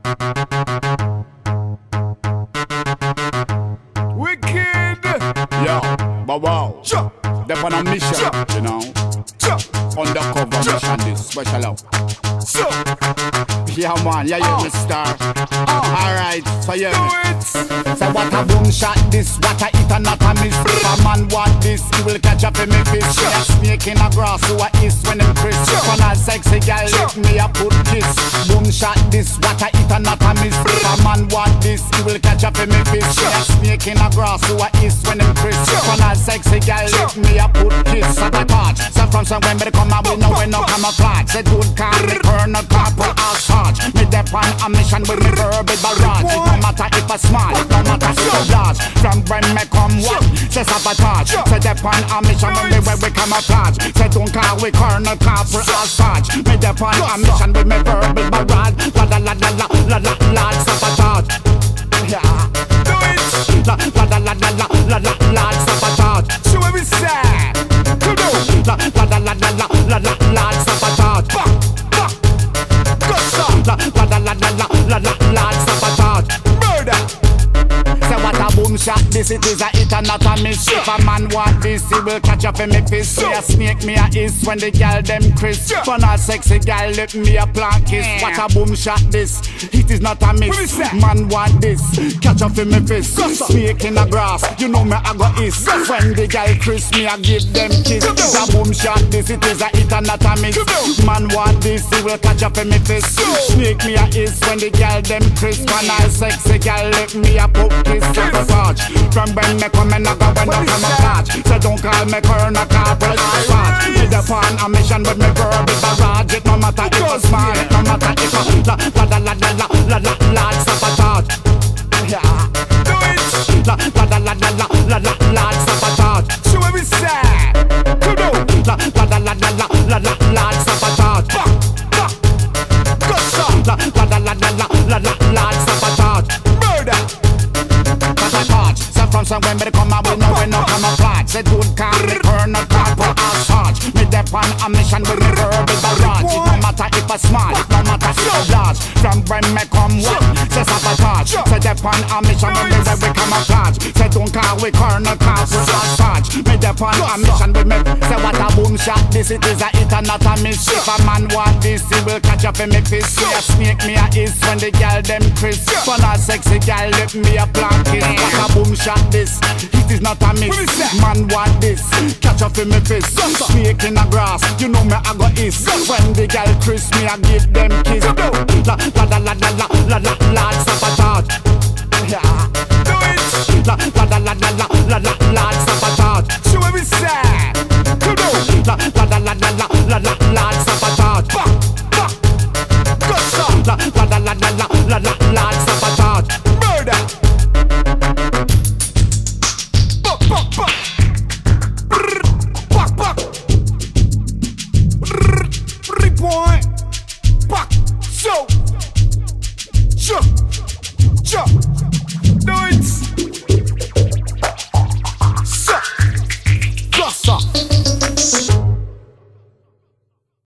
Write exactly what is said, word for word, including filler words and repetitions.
Wicked. Yo, but wow. Sure. They're on a mission, Sure. you know. Sure. Undercover Sure. mission, this special out. So, Yeah, man, yeah, yeah, Oh. the star. Oh. Alright, so yeah. do it. So what a boom shot this, what a hit and not a miss. If a man want this, he will catch up in me fist. Sure. See a snake in a grass, who a is when him crisp. Sure. Fun a sexy girl, Sure. let me a put kiss. Boom shot this, what a hit and not a miss. If a man want this, he will catch up in me fist. See a snake in a grass, who a is when him crisp. Sure. Fun a sexy girl, Sure. let me a put kiss. At the touch, so from somewhere me come and we know we no camouflage. Say don't call me Colonel Corporal or Sarge. Me dep on a mission with me verbal barrage. It no matter if a small, it no matter if a large. From when me come what? Say sabotage. Say dep on a mission with me where we camouflage. Say don't call we Colonel Corporal or Sarge. Me dep on a mission with me verbal barrage. La la la la la la la la sabotage. Yeah. Do it. La la la la la la la la la sabotage. So what we say? Come on. La la la la la la la la la sabotage. Back. Back. Go, sir. La la la la la la la la sabotage. Murder. Say what a boom shot, this it is a hit and not a miss. If a man want this, he will catch up in me fist. See a snake me a is when the girl them crisp. Yeah. Fun a sexy girl let me a plant kiss. Yeah. What a boom shot this, it is not a What miss. is that? Man want this, catch up in me fist. Yes, sir. Snake in the grass, you know me I go is. Yes. When the girl crisp me I give them kiss. Come It's on. a boom shot, this it is a hit and not a miss. Come on. Man want this, he will catch up in me fist. Go. Snake me a is when the girl them crisp. When I sexy girl let me a put kiss. Sabotage. From when me come and I go when What I is come a that? catch. So don't call me Colonel Corporal or Sarge. Me the pan a mission with me verbal barrage. It no matter if a small, it no matter if a la la la la la la la la sabotage. Yeah. Do it. La la la la la la la la sabotage. So what we say? Come on. La la la la la la la la sabotage. Back. Back. Go, sir. La la la la la la la la sabotage. Murder. Sabotage. So from somewhere me come and we know we no camouflage. Say don't call me Colonel Corporal or Sarge. Me dep on a mission with me verbal barrage. It no matter if a small, it no matter if a large. From when me come what? Say sabotage. Say dep on a mission with me where we camouflage. Say don't call we Colonel Corporal or Sarge. Me dep on a mission with me. Say what a boom shot, this it is a hit and not a miss. If a man want this, he will catch up in me fist. See a snake me a is when the girl them crisp. Fun a sexy girl let me a plant kiss. What a boom shot this, it is not a miss. What is that? Man want this, catch up in me fist. Snake in the grass, you know me I go is. When the girl crisp me I give them kiss. Come on.